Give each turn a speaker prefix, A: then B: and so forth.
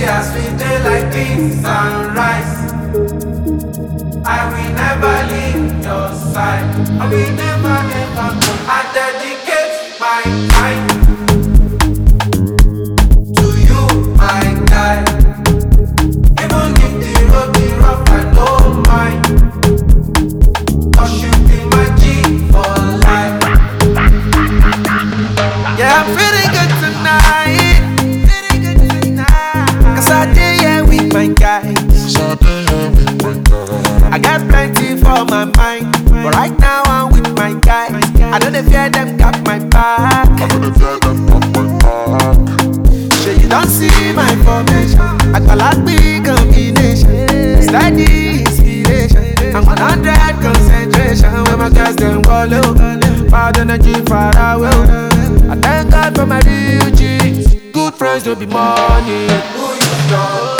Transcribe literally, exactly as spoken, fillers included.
A: See as we dey like beans and rice. I will never leave your side. I will never, never go. I dedicate my time to you, my guy. Even if the road be rough, I don't mind. Cause you be my G for life. Yeah, I'm feeling good tonight. Feeling good tonight. Cause I did here with my guys. I got plenty for my mind, but right now I'm with my guys. I don't fear them got my back. Sure you don't see my formation. I call out big combination. Steady inspiration. I'm one hundred concentration. When my guys them wallow, bad energy far away. I thank God for my real G's. Good friends don't be money. Who you know?